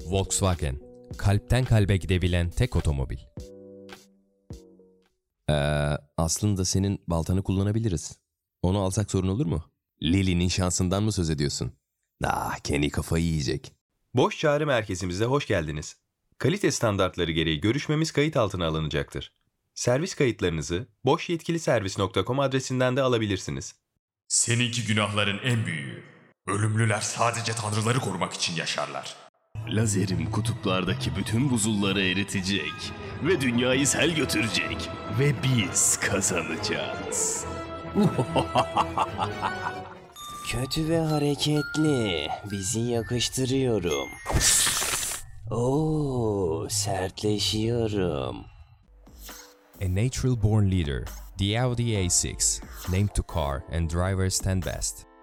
Volkswagen. Kalpten kalbe gidebilen tek otomobil. Aslında senin baltanı kullanabiliriz. Onu alsak sorun olur mu? Lily'nin şansından mı söz ediyorsun? Kenny kafayı yiyecek. Boş çağrı merkezimize hoş geldiniz. Kalite standartları gereği görüşmemiz kayıt altına alınacaktır. Servis kayıtlarınızı boşyetkiliservis.com adresinden de alabilirsiniz. Seninki günahların en büyüğü. Ölümlüler sadece tanrıları korumak için yaşarlar. Lazerim kutuplardaki bütün buzulları eritecek ve dünyayı sel götürecek ve biz kazanacağız. Kötü ve hareketli. Bizi yakıştırıyorum. Oo, sertleşiyorum. A natural born leader, the Audi A6, named to car and drivers 10 best.